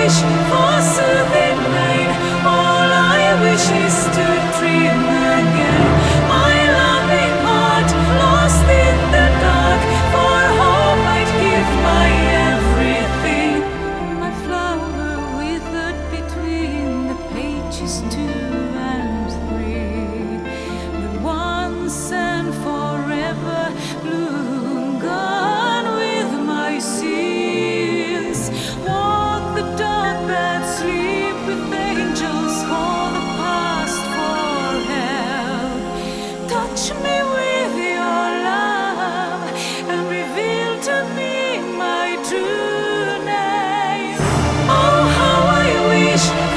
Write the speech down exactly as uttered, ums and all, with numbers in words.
wish for soothing rain. All I wish is to dream again. My loving heart lost in the dark. For hope I'd give my everything. My flower withered between the pages two and three. But once and forever bloom, gone with my sins. Walk the dark bed, sleep with angels, call the past for help. Touch me with your love and reveal to me my true name. Oh, how I wish